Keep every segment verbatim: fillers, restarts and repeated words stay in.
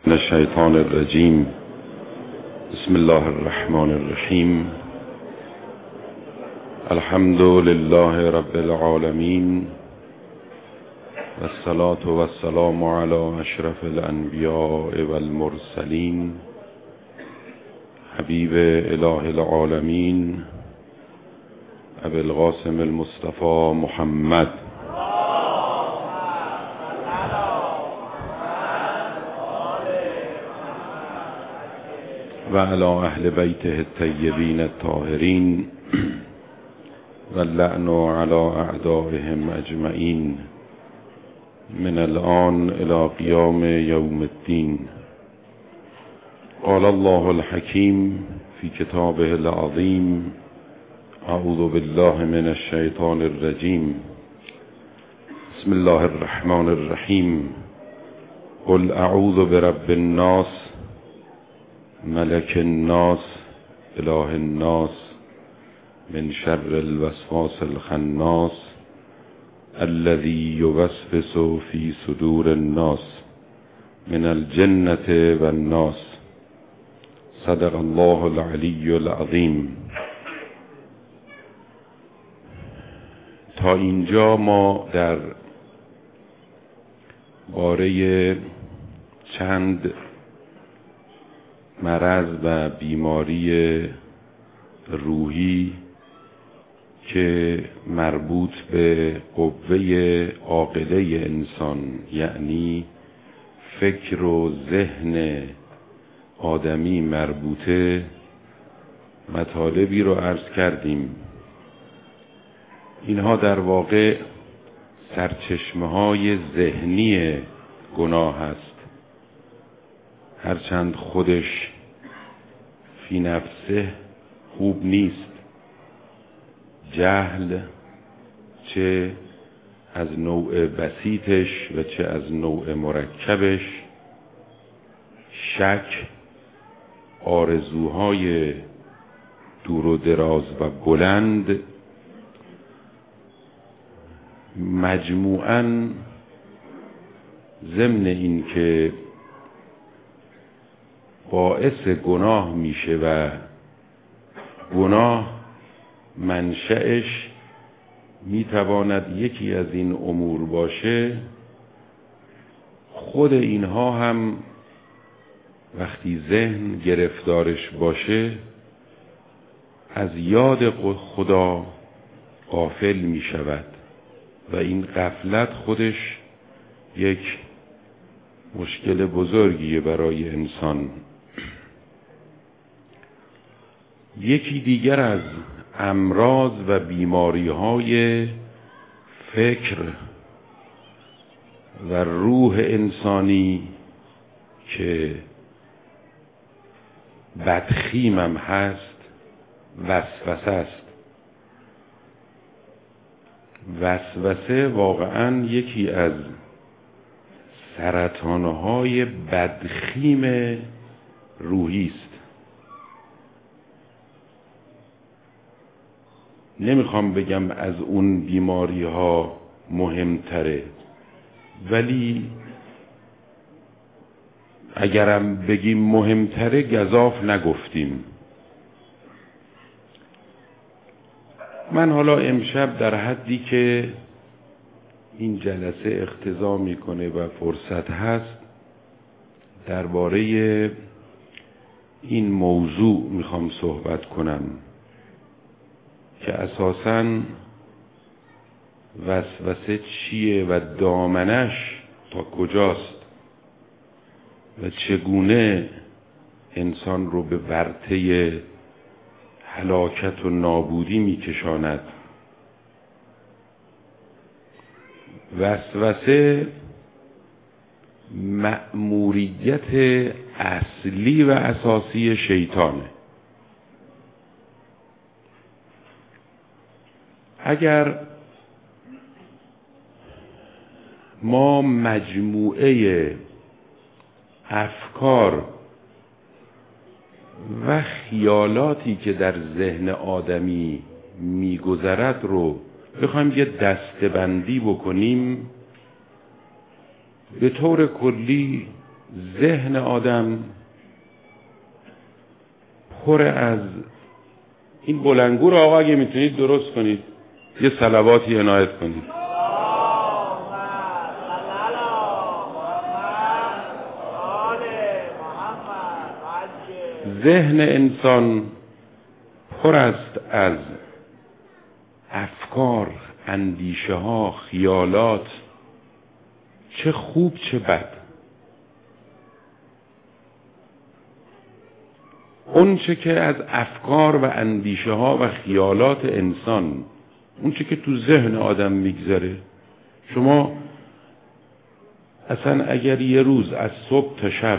من الشیطان الرجیم. بسم الله الرحمن الرحیم. الحمد لله رب العالمین و الصلاة و السلام علی اشرف الانبیاء والمرسلین حبیب اله العالمین ابی القاسم المصطفى محمد و علی اهل بیته الطیبین الطاهرین و اللعن علی اعدائهم اجمعین من الان الی قیام یوم الدین. قال الله الحکیم فی کتابه العظیم: اعوذ بالله من الشیطان الرجیم. بسم الله الرحمن الرحیم. قل اعوذ برب الناس ملک الناس اله الناس من شر الوسواس الخناس الذي يوسوس في صدور الناس من الجنة والناس. صدق الله العلی العظیم. تا اینجا ما در باره چند مرض و بیماری روحی که مربوط به قوه عاقله انسان، یعنی فکر و ذهن آدمی مربوطه، مطالبی رو عرض کردیم. اینها در واقع سرچشمه های ذهنی گناه است، هرچند خودش فی نفسه خوب نیست. جهل چه از نوع بسیطش و چه از نوع مرکبش، شک، آرزوهای دور و دراز و بلند، مجموعاً ضمن این که باعث گناه میشه و گناه منشأش میتواند یکی از این امور باشه، خود اینها هم وقتی ذهن گرفتارش باشه از یاد خدا غافل میشود و این غفلت خودش یک مشکل بزرگیه برای انسان. یکی دیگر از امراض و بیماری های فکر و روح انسانی که بدخیمم هست، وسوسه است. وسوسه واقعا یکی از سرطانهای بدخیم روحی است. نمیخوام بگم از اون بیماری ها مهمتره، ولی اگرم بگیم مهمتره گزاف نگفتیم. من حالا امشب در حدی که این جلسه اقتضا میکنه و فرصت هست درباره این موضوع میخوام صحبت کنم که اساساً وسوسه چیه و دامنش تا کجاست و چگونه انسان رو به ورطه هلاکت و نابودی میکشاند. وسوسه مأموریت اصلی و اساسی شیطانه. اگر ما مجموعه افکار و خیالاتی که در ذهن آدمی میگذرد رو بخوایم یه دسته‌بندی بکنیم، به طور کلی ذهن آدم پر از این بلنگو رو آقا اگه میتونید درست کنید، یه صلواتی عنایت کنید. ذهن انسان پر است از افکار، اندیشه ها، خیالات، چه خوب چه بد. اون چه که از افکار و اندیشه ها و خیالات انسان، اون چه که تو ذهن آدم میگذره، شما اصلا اگر یه روز از صبح تا شب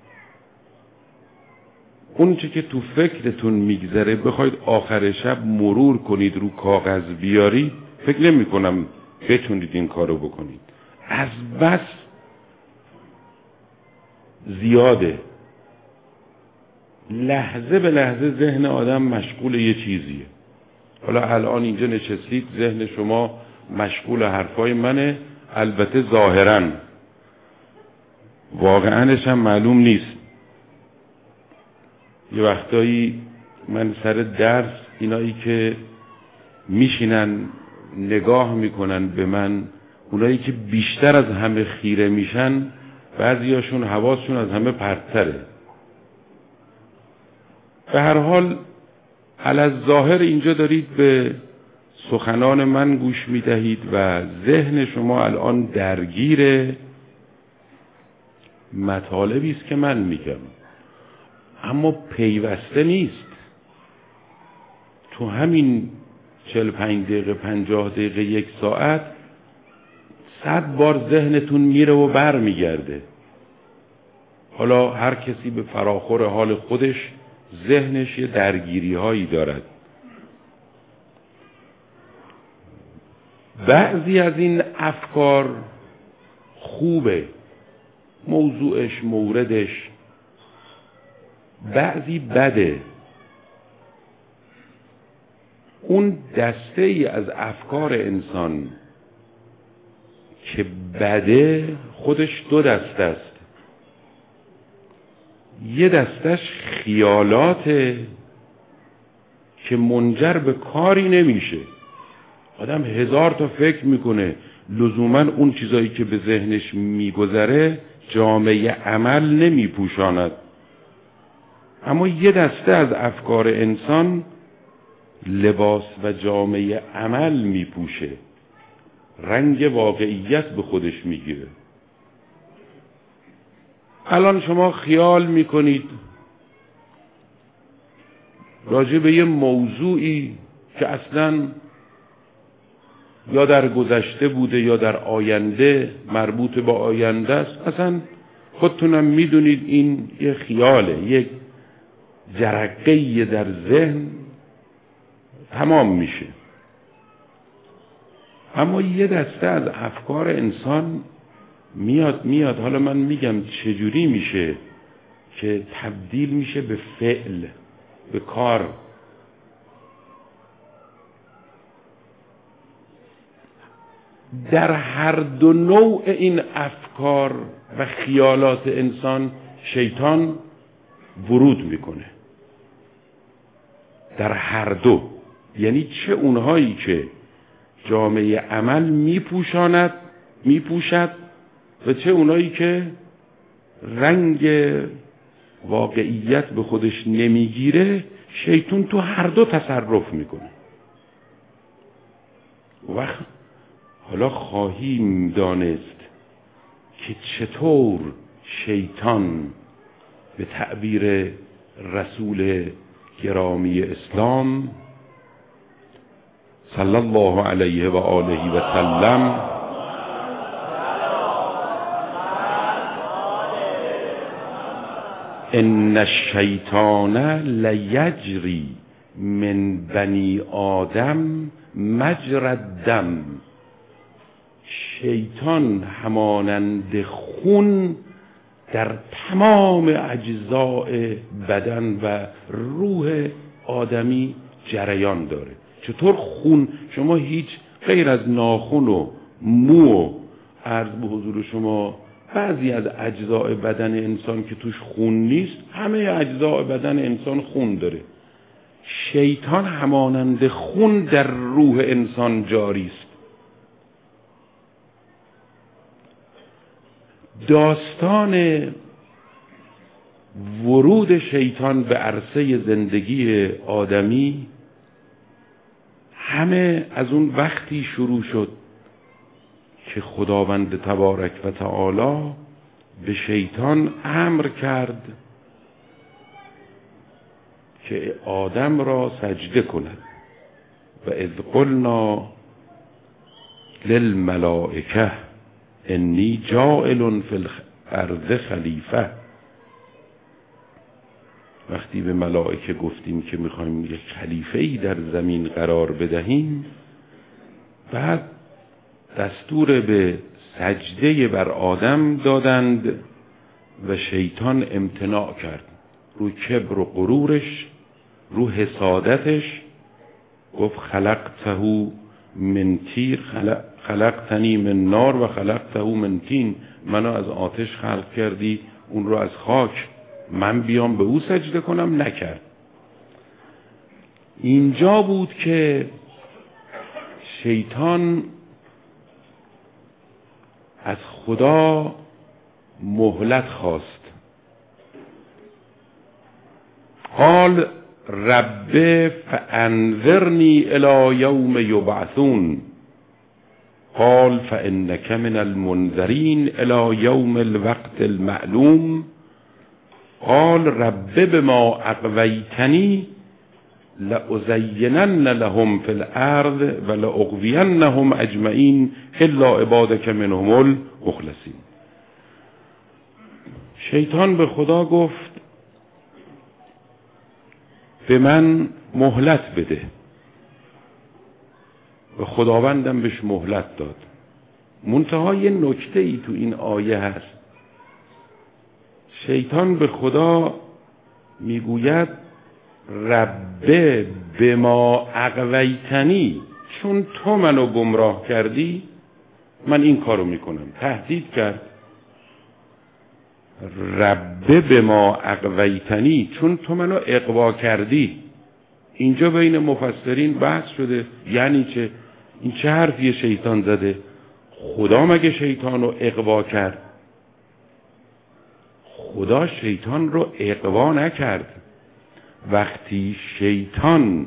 اون چه که تو فکرتون میگذره بخواید آخر شب مرور کنید، رو کاغذ بیارید، فکر نمی کنم بتونید این کارو بکنید. از بس زیاده. لحظه به لحظه ذهن آدم مشغول یه چیزیه. حالا الان اینجا نشستید، ذهن شما مشغول حرفای منه، البته ظاهراً، واقعاًش هم معلوم نیست. یه وقتایی من سر درس اینایی که میشینن نگاه میکنن به من، اونایی که بیشتر از همه خیره میشن، بعضیاشون حواسشون از همه پرتره. به هر حال علی‌الظاهر اینجا دارید به سخنان من گوش میدهید و ذهن شما الان درگیر مطالبی است که من میگم، اما پیوسته نیست. تو همین چهل پنج دقیقه پنجاه دقیقه یک ساعت صد بار ذهنتون میره و بر میگرده. حالا هر کسی به فراخور حال خودش ذهنش یه درگیری هایی دارد. بعضی از این افکار خوبه، موضوعش، موردش، بعضی بده. اون دسته ای از افکار انسان که بده خودش دو دسته است. یه دستش خیالاته که منجر به کاری نمیشه. آدم هزار تا فکر میکنه، لزوما اون چیزایی که به ذهنش میگذره جامعه عمل نمیپوشاند. اما یه دسته از افکار انسان لباس و جامعه عمل میپوشه، رنگ واقعیت به خودش میگیره. الان شما خیال میکنید راجع به یه موضوعی که اصلا یا در گذشته بوده یا در آینده مربوط به آینده است، اصلا خودتونم میدونید این یه خیاله، یک جرقه‌ای در ذهن تمام میشه. اما یه دسته از افکار انسان میاد میاد حالا من میگم چجوری میشه که تبدیل میشه به فعل، به کار. در هر دو نوع این افکار و خیالات انسان شیطان ورود میکنه. در هر دو، یعنی چه اونهایی که جامعه عمل میپوشاند میپوشد و چه اونهایی که رنگ واقعیت به خودش نمیگیره، شیطان تو هر دو تصرف میکنه. وقت حالا خواهیم دانست که چطور شیطان به تعبیر رسول گرامی اسلام صلی الله علیه و آله و سلم ان الشیطان لیجری من بنی آدم مجرى الدم. شیطان همانند خون در تمام اجزاء بدن و روح آدمی جریان داره. چطور خون؟ شما هیچ غیر از ناخن و مو و عرض به حضور شما بعضی از اجزای بدن انسان که توش خون نیست، همه اجزای بدن انسان خون داره. شیطان همانند خون در روح انسان جاری است. داستان ورود شیطان به عرصه زندگی آدمی همه از اون وقتی شروع شد که خداوند تبارک و تعالی به شیطان امر کرد که آدم را سجده کند و اذ قلنا للملائکه انی جاعل فی الارض خلیفه. وقتی به ملائکه گفتیم که میخوایم یک خلیفه‌ای در زمین قرار بدهیم، بعد دستور به سجده بر آدم دادند و شیطان امتناع کرد. رو کبر و غرورش، رو حسادتش گفت خلقته من تیر خلق خلقتنی من نار و خلقته من طین. منو از آتش خلق کردی، اون رو از خاک، من بیام به او سجده کنم؟ نکرد. اینجا بود که شیطان از خدا مهلت خواست. قال رب فانظرنی الی یوم یبعثون قال فانک من المنذرین الی یوم الوقت المعلوم قال رب بما اغویتنی لأزینن لهم فی الارض و لأغوینهم اجمعین الا عبادک منهم المخلصین. شیطان به خدا گفت به من مهلت بده و خداوندم بهش مهلت داد. منتها یه نکته ای تو این آیه هست. شیطان به خدا میگوید رب بما اغویتنی، چون تو منو گمراه کردی من این کارو میکنم. تهدید کرد. رب بما اغویتنی، چون تو منو اغوا کردی. اینجا بین مفسرین بحث شده یعنی چه؟ این چه حرفی شیطان زده؟ خدا مگه شیطان رو اغوا کرد؟ خدا شیطان رو اغوا نکرد. وقتی شیطان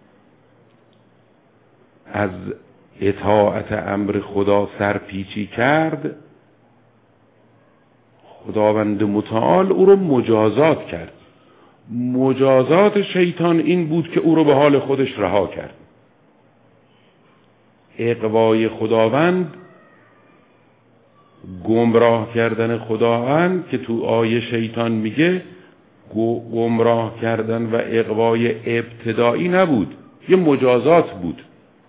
از اطاعت امر خدا سرپیچی کرد، خداوند متعال او رو مجازات کرد. مجازات شیطان این بود که او رو به حال خودش رها کرد. اغوای خداوند، گمراه کردن خداوند که تو آیه شیطان میگه گمراه کردن و اغوای ابتدایی نبود، یه مجازات بود.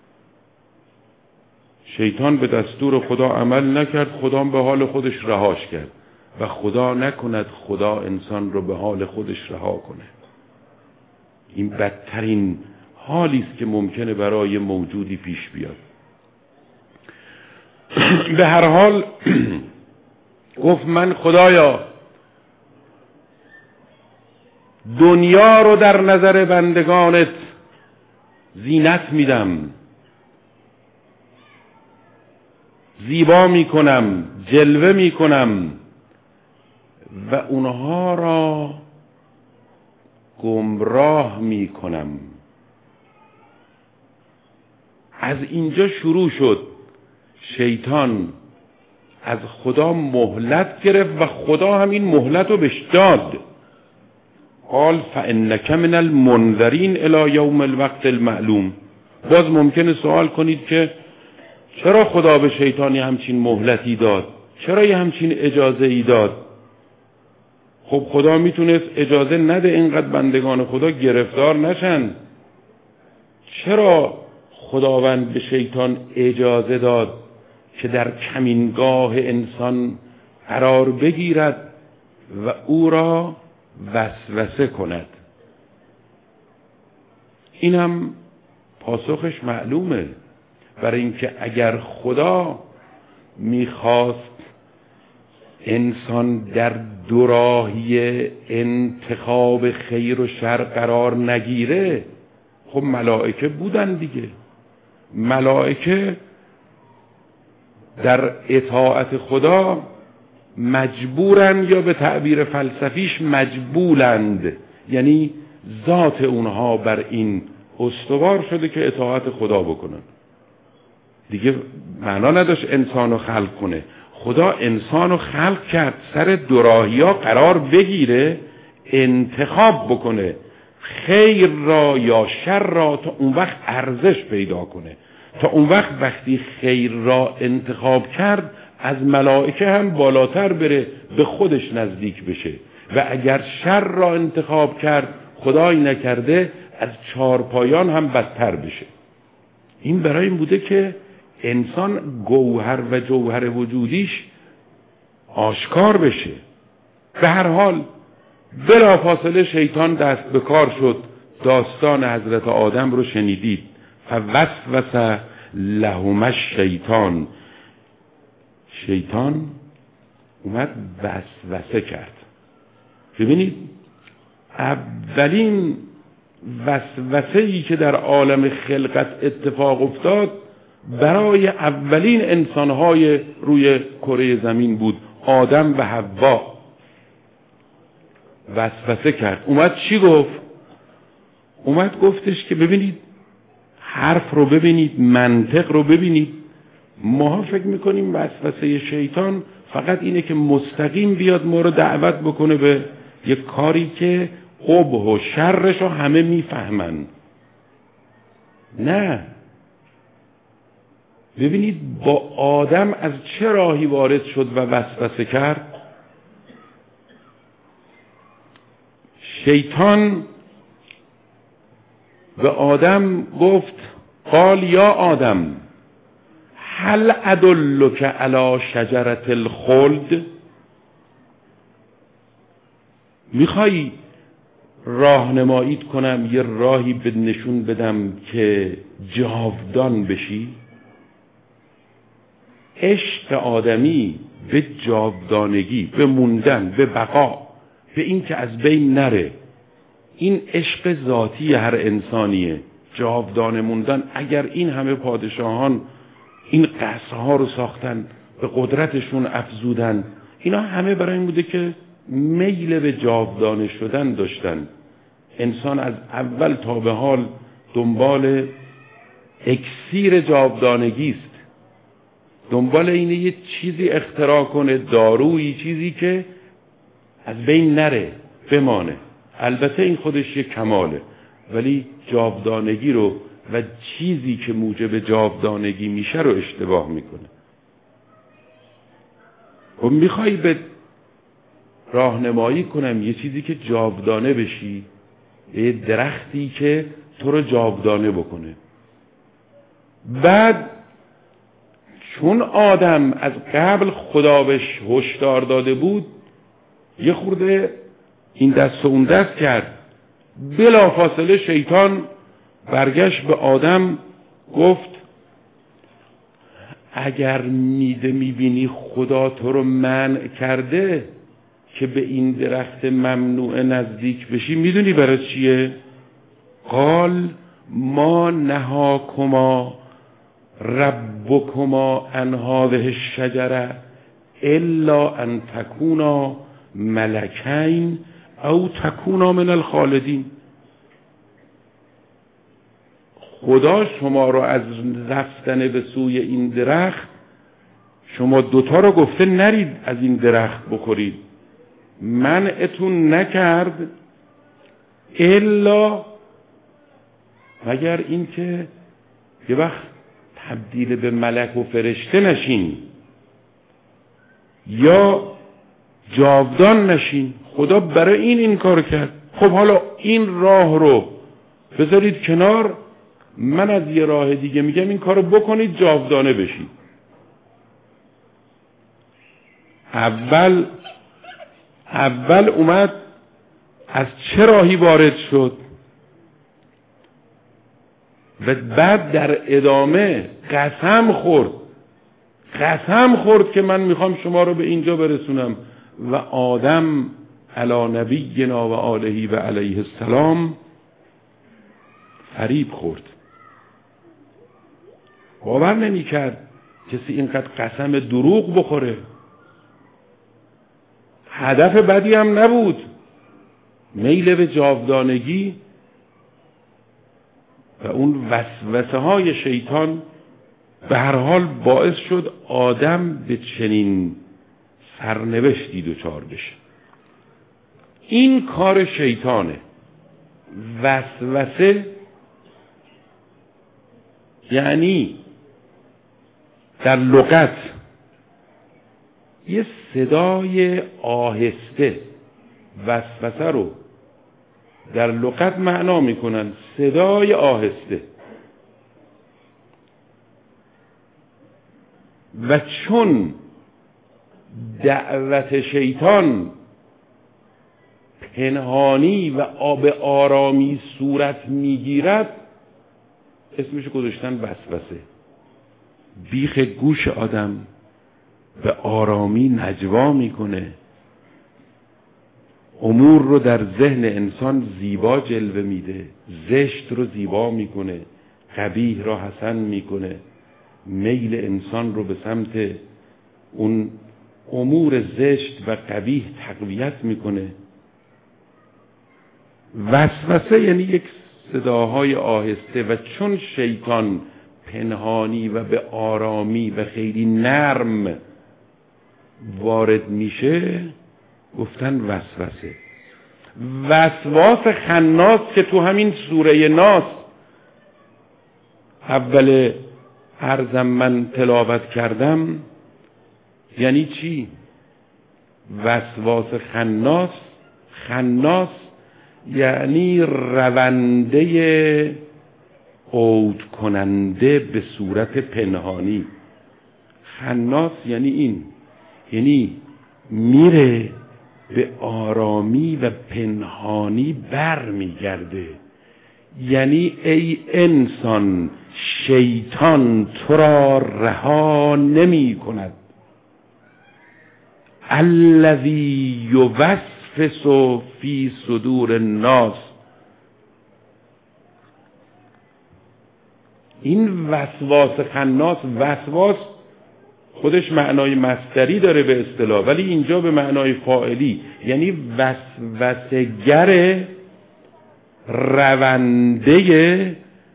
شیطان به دستور خدا عمل نکرد، خدا به حال خودش رهاش کرد و خدا نکند خدا انسان رو به حال خودش رها کنه. این بدترین حالی است که ممکنه برای موجودی پیش بیاد. به هر حال گفت من خدایا دنیا رو در نظر بندگانت زینت میدم، زیبا میکنم، جلوه میکنم و اونها را گمراه میکنم. از اینجا شروع شد. شیطان از خدا مهلت گرفت و خدا همین مهلت رو بهش داد. قال فانک من المنذرین الی یوم الوقت المعلوم. باز ممکنه سوال کنید که چرا خدا به شیطانی همچین مهلتی داد؟ چرا یه همچین اجازه ای داد؟ خب خدا میتونست اجازه نده اینقدر بندگان خدا گرفتار نشن. چرا خداوند به شیطان اجازه داد که در کمینگاه انسان قرار بگیرد و او را وسوسه کند؟ اینم پاسخش معلومه. برای اینکه اگر خدا میخواست انسان در دوراهی انتخاب خیر و شر قرار نگیره، خب ملائکه بودن دیگه. ملائکه در اطاعت خدا مجبورن، یا به تعبیر فلسفیش مجبولند، یعنی ذات اونها بر این استوار شده که اطاعت خدا بکنن. دیگه معنا نداشت انسانو خلق کنه. خدا انسانو خلق کرد سر دوراهی ها قرار بگیره، انتخاب بکنه خیر را یا شر را، تا اون وقت ارزش پیدا کنه. تا اون وقت وقتی خیر را انتخاب کرد از ملائکه هم بالاتر بره، به خودش نزدیک بشه. و اگر شر را انتخاب کرد، خدایی نکرده، از چارپایان هم بدتر بشه. این برای این بوده که انسان گوهر و جوهر وجودیش آشکار بشه. به هر حال بلافاصله شیطان دست به کار شد. داستان حضرت آدم رو شنیدید. فوسوس لهما الشیطان، شیطان اومد وسوسه کرد. ببینید اولین وسوسه‌ای که در عالم خلقت اتفاق افتاد برای اولین انسانهای روی کره زمین بود. آدم و حوا وسوسه کرد. اومد چی گفت؟ اومد گفتش که ببینید، حرف رو ببینید، منطق رو ببینید. ما فکر میکنیم وسوسه شیطان فقط اینه که مستقیم بیاد ما رو دعوت بکنه به یک کاری که قبح و شرش رو همه میفهمن. نه، ببینید با آدم از چه راهی وارد شد و وسوسه کرد. شیطان به آدم گفت قال یا آدم هل ادلک علی شجرة الخلد، میخوای راهنماییت کنم، یه راهی به نشون بدم که جاودان بشی؟ عشق آدمی به جاودانگی، به موندن، به بقا، به این که از بین نره، این عشق ذاتی هر انسانیه، جاودانه موندن. اگر این همه پادشاهان این قصرها رو ساختن، به قدرتشون افزودن، اینا همه برای این بوده که میل به جاودانه شدن داشتن. انسان از اول تا به حال دنبال اکسیر جاودانگی است، دنبال اینه یه چیزی اختراع کنه، دارویی، چیزی که از بین نره، بمانه. البته این خودش یک کماله، ولی جاودانگی رو و چیزی که موجب جاودانگی میشه رو اشتباه میکنه. و میخوای به راهنمایی کنم یه چیزی که جاودانه بشی، یه درختی که تو رو جاودانه بکنه. بعد چون آدم از قبل خدا بهش هشدار داده بود، یه خورده این دست و اون دست کرد. بلافاصله شیطان برگشت به آدم گفت اگر میده میبینی خدا تو رو منع کرده که به این درخت ممنوع نزدیک بشی، میدونی برای چیه؟ قال ما نهاکما ربکما عن هذه الشجره الا ان تکونا ملکین او تکونا من الخالدین. خدا شما رو از رفتن به سوی این درخت، شما دوتا رو گفته نرید از این درخت بخورید، منعتون نکرد الا مگر این که یه وقت تبدیل به ملک و فرشته نشین یا جاودان نشین. خدا برای این این کار کرد. خب حالا این راه رو بذارید کنار، من از یه راه دیگه میگم این کارو بکنید جاودانه بشید. اول اول اومد از چه راهی وارد شد و بعد در ادامه قسم خورد قسم خورد که من میخوام شما رو به اینجا برسونم و آدم علی نبینا و آله و علیه السلام فریب خورد. باور نمی کرد کسی اینقدر قسم دروغ بخوره. هدف بدی هم نبود، میل به جاودانگی و اون وسوسه های شیطان به هر حال باعث شد آدم به چنین سرنوشتی دچار بشه. این کار شیطانه. وسوسه یعنی در لغت یه صدای آهسته، وسوسه رو در لغت معنا میکنن صدای آهسته. و چون دعوت شیطان پنهانی و آب آرامی صورت میگیرد، اسمش گذاشتن وسوسه. بیخ گوش آدم به آرامی نجوا میکنه، امور رو در ذهن انسان زیبا جلوه میده، زشت رو زیبا میکنه، قبیح رو حسن میکنه، میل انسان رو به سمت اون امور زشت و قبیح تقویت میکنه. وسوسه یعنی یک صداهای آهسته. و چون شیطان پنهانی و به آرامی و خیلی نرم وارد میشه، گفتن وسوسه. وسواس خناس که تو همین سوره ناس اول عرضم من تلاوت کردم، یعنی چی؟ وسواس خناس، خناس یعنی رونده عود کننده به صورت پنهانی. خناس یعنی این، یعنی میره به آرامی و پنهانی بر میگرده. یعنی ای انسان، شیطان تو را رها نمی کند. الذی یوسوس فی صدور الناس. این وسواس خناس، وسواس خودش معنای مصدری داره به اصطلاح، ولی اینجا به معنای فاعلی، یعنی وسوسه‌گر رونده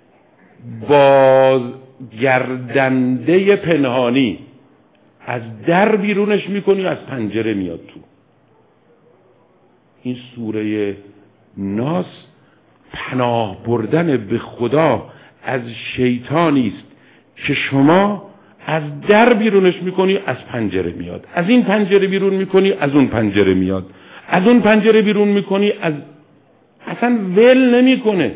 بازگردنده پنهانی. از در بیرونش میکنی، از پنجره میاد تو. این سوره ناس پناه بردن به خدا از شیطانی است که شما از در بیرونش میکنی، از پنجره میاد. از این پنجره بیرون میکنی، از اون پنجره میاد. از اون پنجره بیرون میکنی، از اصلا ول نمیکنه.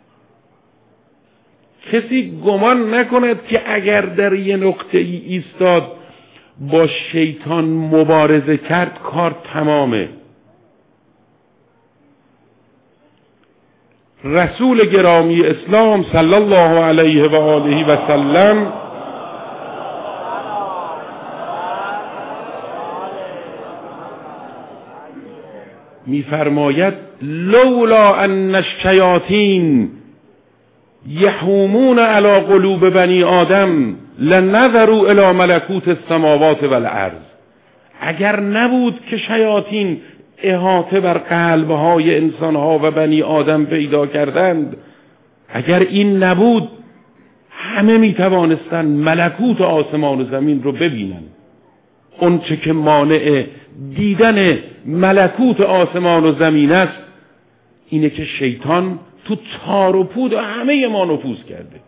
کسی گمان نکند که اگر در یه نقطه ای ایستاد با شیطان مبارزه کرد کار تمامه. رسول گرامی اسلام صلی الله علیه و آله و سلم می‌فرماید لولا ان الشیاطین یحومون علی قلوب بنی آدم لنظروا الی ملکوت السماوات والارض. اگر نبود که شیاطین احاطه بر قلب‌های انسان‌ها و بنی آدم پیدا کردند، اگر این نبود همه می‌توانستند ملکوت آسمان و زمین رو ببینند. اون چه که مانع دیدن ملکوت آسمان و زمین است اینه که شیطان تو تار و پود همه ما نفوذ کرده.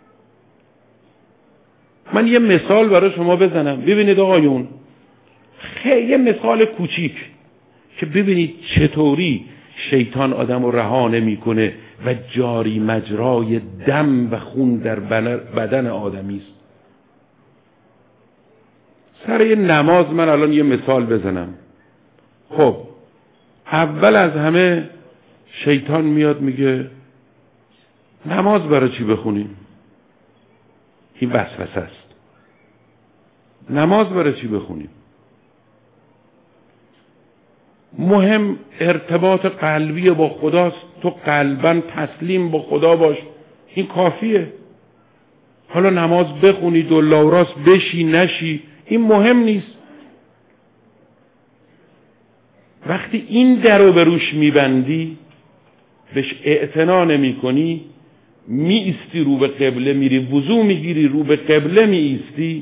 من یه مثال برای شما بزنم ببینید آقایون، خیلی یه مثال کوچیک که ببینید چطوری شیطان آدم رو رها نمی‌کنه و جاری مجرای دم و خون در بدن آدمی است. سر یه نماز من الان یه مثال بزنم. خب اول از همه شیطان میاد میگه نماز برای چی بخونیم؟ این وسوسه است. نماز برای چی بخونیم؟ مهم ارتباط قلبی با خداست. تو قلباً تسلیم با خدا باش، این کافیه. حالا نماز بخونی دولا و راست بشی نشی این مهم نیست. وقتی این در رو به روش میبندی، بهش اعتنا نمی کنی، می ایستی رو به قبله، میری وضو میگیری رو به قبله می ایستی،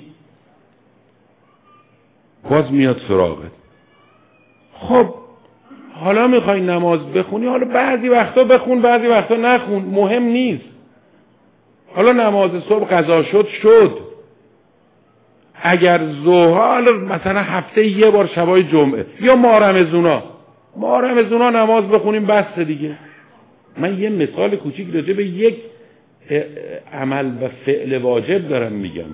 باز میاد سراغت. خب حالا میخوای نماز بخونی، حالا بعضی وقتا بخون بعضی وقتا نخون، مهم نیست. حالا نماز صبح قضا شد شد. اگر ظهر مثلا هفته یه بار شبای جمعه یا ماه رمضونا ماه رمضونا نماز بخونیم بس دیگه. من یه مثال کوچیک راجع به یک عمل و فعل واجب دارم میگم.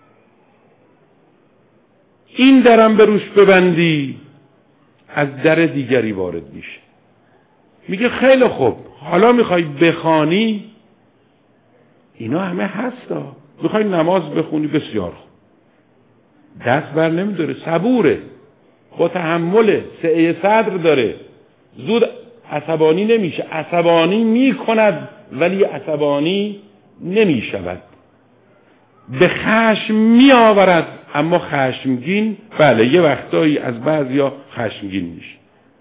این درم به روش ببندی، از در دیگری وارد میشه. میگه خیلی خوب، حالا میخوای بخوانی، اینا همه هستا. میخوای نماز بخونی، بسیار خوب، دست بر نمیداره، صبوره، با تحمله، سعه صدر داره، زود عصبانی نمیشه. عصبانی میکند ولی عصبانی نمیشود. به خشم میآورد اما خشمگین، بله یه وقتایی از بعضیا خشمگین میشه.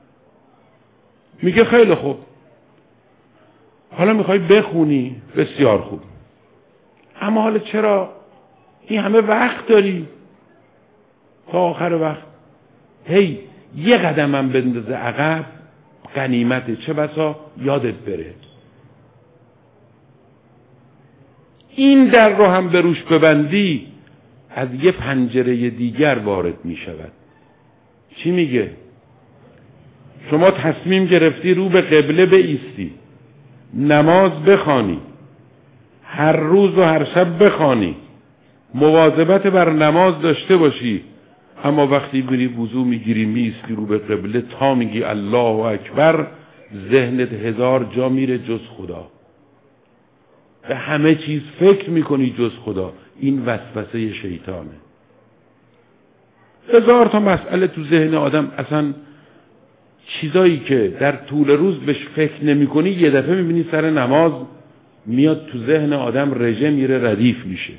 میگه خیلی خوب، حالا میخوای بخونی، بسیار خوب، اما حالا چرا این همه وقت داری تا آخر وقت؟ هی یه قدمم بندازه عقب غنیمته، چه بسا یادت بره. این در رو هم به روش ببندی، از یه پنجره دیگر وارد می شود. چی میگه؟ شما تصمیم گرفتی رو به قبله بایستی، نماز بخوانی، هر روز و هر شب بخوانی، مواظبت بر نماز داشته باشی، اما وقتی میری وضو میگیری میستی رو به قبله، تا میگی الله اکبر، ذهنت هزار جا میره جز خدا، به همه چیز فکر میکنی جز خدا. این وسوسه شیطانه. هزار تا مسئله تو ذهن آدم، اصلا چیزایی که در طول روز بهش فکر نمی کنی، یه دفعه میبینی سر نماز میاد تو ذهن آدم، رژه میره، ردیف میشه.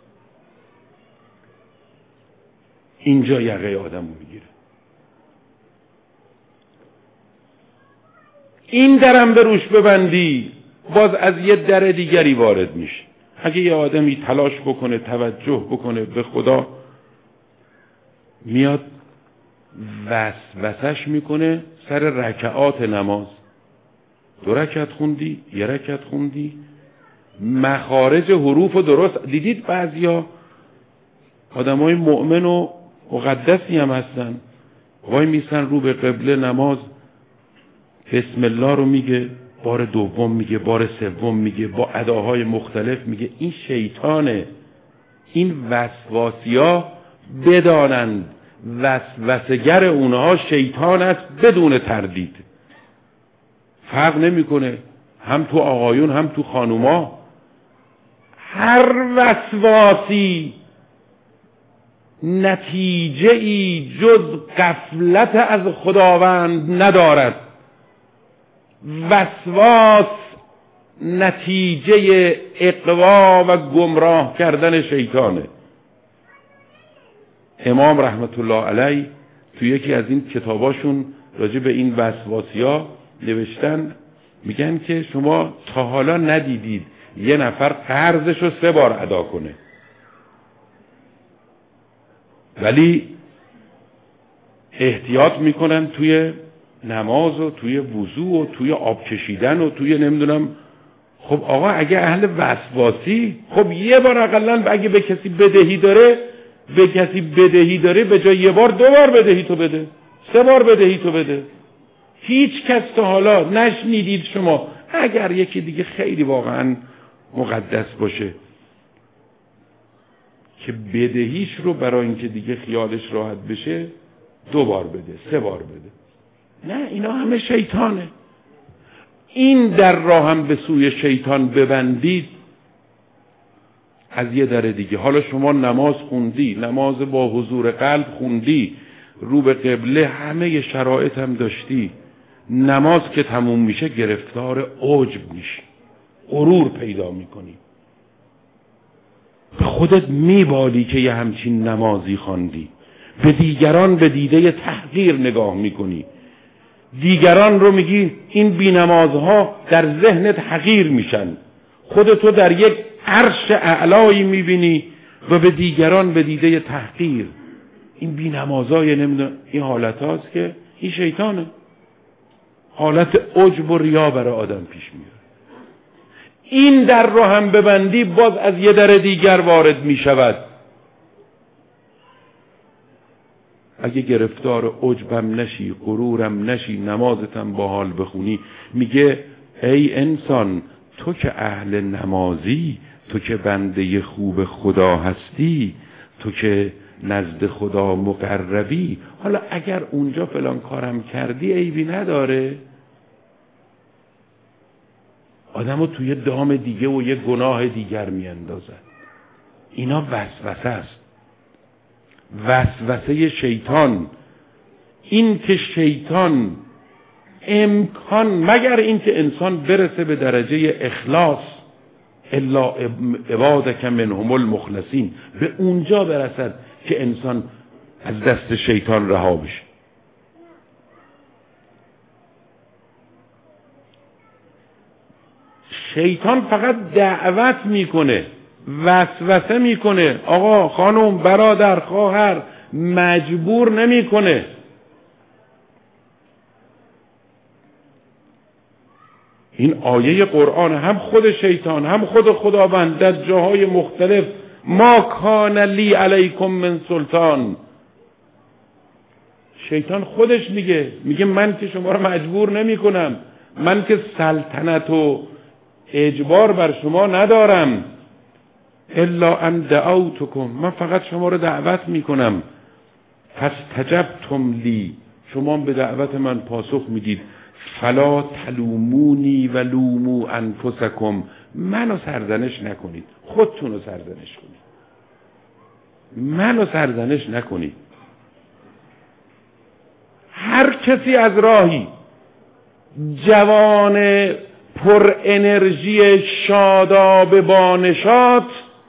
اینجا یقه آدم رو میگیره. این درم به روش ببندی، باز از یه در دیگری وارد میشه. اگه یه آدمی تلاش بکنه، توجه بکنه به خدا، میاد وسوسش میکنه سر رکعات نماز. دو رکعت خوندی، یه رکعت خوندی، مخارج حروف رو درست دیدید. بعضیا آدمای مؤمن و مقدسی هم هستن، وای میسن رو به قبله نماز، بسم الله رو میگه، بار دوم میگه، بار سوم میگه، با اداهای مختلف میگه. این شیطانه. این وسواسیا بدانند وسوسه‌گر اونها شیطان است بدون تردید. فرق نمیکنه هم تو آقایون هم تو خانوما. هر وسواسی نتیجه ای جز غفلت از خداوند ندارد. وسواس نتیجه اغوا و گمراه کردن شیطانه. امام رحمت الله علیه تو یکی از این کتاباشون راجع به این وسواسیا نوشتن، میگن که شما تا حالا ندیدید یه نفر قرضش رو سه بار ادا کنه، ولی احتیاط میکنن توی نماز و توی وضو و توی آب کشیدن و توی نمیدونم. خب آقا اگه اهل وسواسی، خب یه بار اقلن اگه به کسی بدهی داره، به کسی بدهی داره، به جای یه بار دو بار بدهی تو بده، سه بار بدهی تو بده. هیچ کس تا حالا نشنیدید شما، اگر یکی دیگه خیلی واقعا مقدس باشه، که بدهیش رو برای اینکه دیگه خیالش راحت بشه دو بار بده، سه بار بده؟ نه، اینا همه شیطانه. این در راه هم به سوی شیطان ببندید، از یه در دیگه. حالا شما نماز خوندی، نماز با حضور قلب خوندی، رو به قبله، همه شرایط هم داشتی، نماز که تموم میشه گرفتار عجب میشی، غرور پیدا میکنی، به خودت میبالی که یه همچین نمازی خواندی، به دیگران به دیده تحقیر نگاه میکنی، دیگران رو میگی این بی‌نمازها در ذهنت حقیر میشن، خودتو در یک عرش اعلایی میبینی و به دیگران به دیده تحقیر. این بی‌نمازای نمیدونم این حالت هاست که این شیطانه، حالت عجب و ریا برای آدم پیش میاره. این در رو هم ببندی باز از یه در دیگر وارد میشود. اگه گرفتار عجبم نشی، غرورم نشی، نمازتم با حال بخونی، میگه ای انسان تو که اهل نمازی، تو که بنده خوب خدا هستی، تو که نزد خدا مقربی، حالا اگر اونجا فلان کارم کردی عیبی نداره. آدمو توی دام دیگه و یه گناه دیگر میاندازه. اینا وسوسه است، وسوسه شیطان. این که شیطان امکان، مگر این که انسان برسه به درجه اخلاص، الا عبادک منهم المخلصین، به اونجا برسد که انسان از دست شیطان رها بشه. شیطان فقط دعوت میکنه، وسوسه میکنه، آقا خانم برادر خواهر، مجبور نمیکنه. این آیه قرآن هم خود شیطان هم خود خداوند در جاهای مختلف ما کان لی علیکم من سلطان، شیطان خودش میگه میگه من که شما رو مجبور نمی کنم، من که سلطنت و اجبار بر شما ندارم، الا ان دعوتکم، من فقط شما رو دعوت میکنم، فاستجبتم لی، شما به دعوت من پاسخ میدید، فلا تلومونی و لومو انفسکم، منو سرزنش نکنید، خودتون رو سرزنش کنید، منو سرزنش نکنید. هر کسی از راهی جوان پر انرژی شاداب بانشات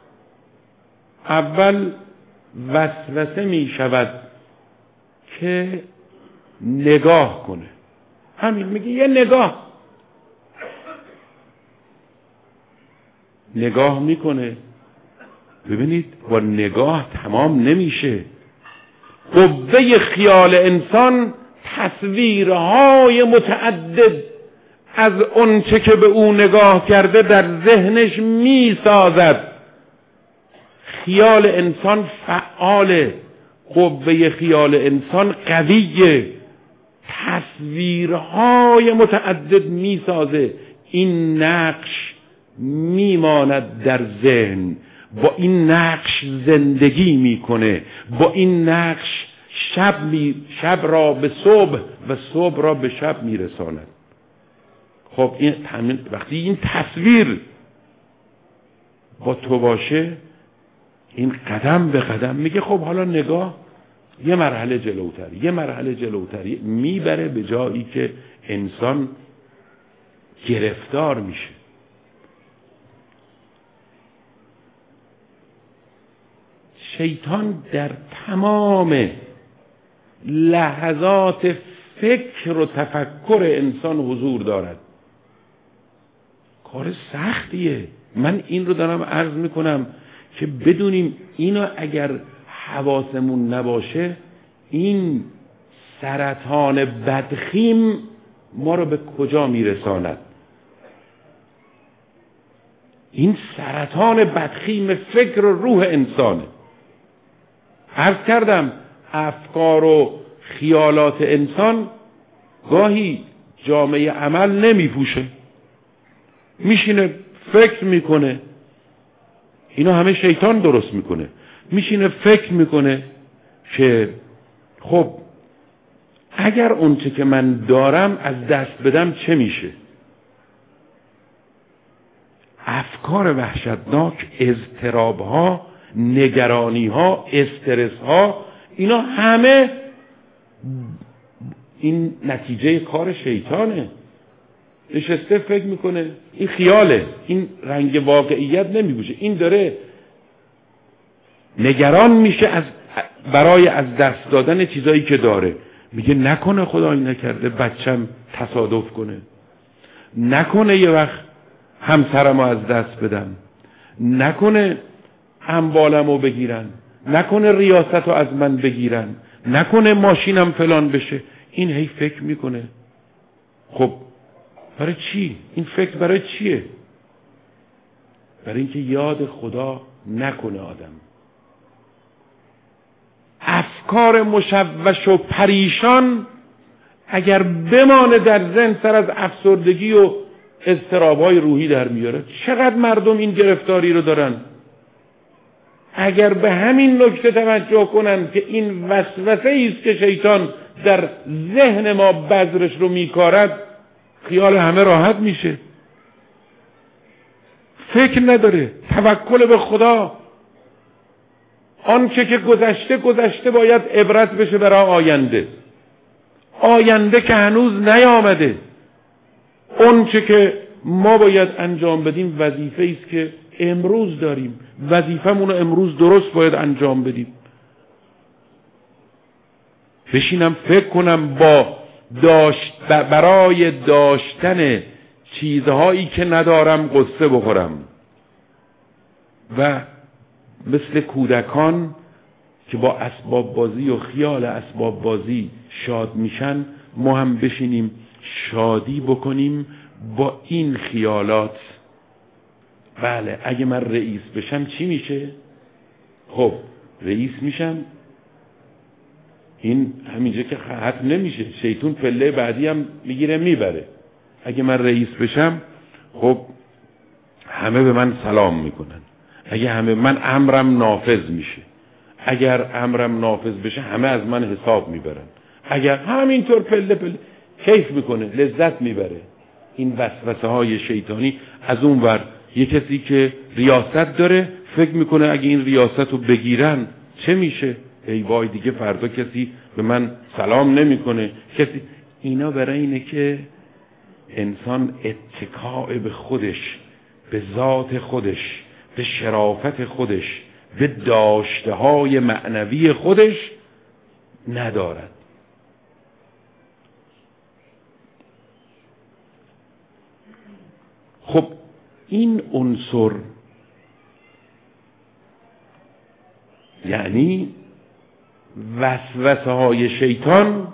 اول وسوسه می شود که نگاه کنه. همین میگه یه نگاه نگاه میکنه. ببینید با نگاه تمام نمیشه. قوه خیال انسان تصویرهای متعدد از اونچه که به او نگاه کرده در ذهنش میسازد. خیال انسان فعاله، قوه خیال انسان قویه، تصویرهای متعدد میسازه. این نقش میماند در ذهن، با این نقش زندگی میکنه، با این نقش شب می شب را به صبح و صبح را به شب میرساند. خب این وقتی این تصویر با تو باشه، این قدم به قدم میگه خب حالا نگاه یه مرحله جلوتر یه مرحله جلوتر میبره به جایی که انسان گرفتار میشه. شیطان در تمام لحظات فکر و تفکر انسان حضور دارد. کار سختیه. من این رو دارم عرض میکنم که بدونیم اینو اگر حواسمون نباشه، این سرطان بدخیم ما رو به کجا میرساند؟ این سرطان بدخیم فکر و روح انسانه. عرض کردم افکار و خیالات انسان گاهی جامعه عمل نمیپوشه، میشینه فکر میکنه. اینا همه شیطان درست میکنه. میشینه فکر میکنه که خب اگر اون چه که من دارم از دست بدم چه میشه؟ افکار وحشتناک، اضطراب‌ها، نگرانی‌ها، استرس‌ها، اینا همه این نتیجه کار شیطانه. نشسته فکر میکنه، این خیاله، این رنگ واقعیت نمیبوشه، این داره نگران میشه از برای از دست دادن چیزایی که داره. میگه نکنه خدای نکرده بچم تصادف کنه، نکنه یه وقت همسرمو از دست بدم، نکنه اموالمو بگیرن، نکنه ریاستو از من بگیرن، نکنه ماشینم فلان بشه. این هی فکر میکنه. خب برای چی؟ این فکر برای چیه؟ برای اینکه یاد خدا نکنه آدم. افکار مشوش و پریشان اگر بمانه در ذهن سر از افسردگی و اضطراب‌های روحی در میاره. چقدر مردم این گرفتاری رو دارن؟ اگر به همین نکته توجه کنن که این وسوسه است که شیطان در ذهن ما بذرش رو میکارد، خیال همه راحت میشه. فکر نداره، توکل به خدا. آنچه که گذشته گذشته باید عبرت بشه برای آینده. آینده که هنوز نیامده. آنچه که ما باید انجام بدیم وظیفه است که امروز داریم. وظیفه‌مون رو امروز درست باید انجام بدیم. بشینم فکر کنم با داشت برای داشتن چیزهایی که ندارم قصه بخورم و مثل کودکان که با اسباب بازی و خیال اسباب بازی شاد میشن، ما هم بشینیم شادی بکنیم با این خیالات. بله اگه من رئیس بشم چی میشه؟ خب رئیس میشم، این همینجا که ختم نمیشه، شیطون پله بعدی هم میگیره میبره. اگه من رئیس بشم خب همه به من سلام میکنن، اگه همه من امرم نافذ میشه، اگر امرم نافذ بشه همه از من حساب میبرن، اگر همینطور پله پله کیف میکنه، لذت میبره. این وسوسه های شیطانی. از اون ور یه کسی که ریاست داره فکر میکنه اگه این ریاست رو بگیرن چه میشه؟ ای وای دیگه فردا کسی به من سلام نمیکنه، کسی. اینا برای اینه که انسان اتکاء به خودش، به ذات خودش، به شرافت خودش، به داشته های معنوی خودش ندارد. خب این عنصر یعنی وسوسه های شیطان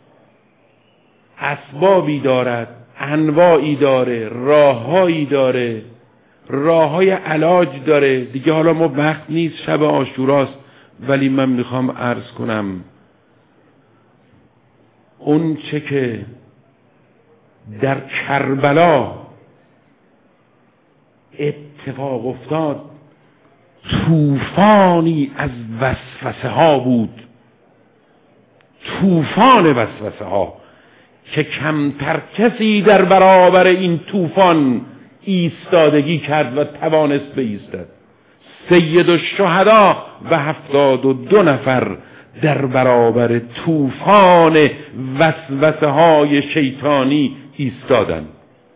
اسبابی دارد، انواعی داره، راههایی داره، راههای علاج داره. دیگه حالا ما وقت نیست، شب عاشوراست، ولی من میخوام عرض کنم اون چه که در کربلا اتفاق افتاد طوفانی از وسوسه ها بود، طوفان وسوسه ها که کمتر کسی در برابر این طوفان ایستادگی کرد و توانست بایستد. سید الشهدا و هفتاد و دو نفر در برابر طوفان وسوسه های شیطانی ایستادند.